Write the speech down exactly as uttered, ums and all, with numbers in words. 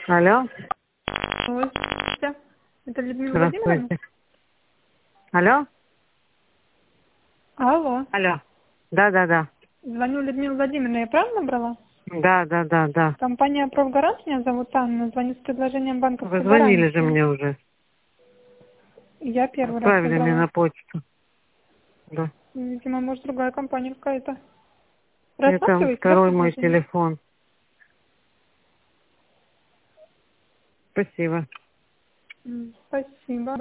Алло. Здравствуйте. Это Людмила Владимировна? Здравствуйте. Алло. Алло. Алло. Да, да, да. Звоню Людмила Владимировна, я правильно набрала? Да, да, да, да. Компания «Профгарант», меня зовут Анна, звоню с предложением банковской Вы звонили гарантии. же мне уже. Я первый раз Отправили мне набрала. на почту. Да. Видимо, может, другая компания какая-то. Это Рассматриваете, да, второй мой предложение? телефон. Спасибо. М, Спасибо.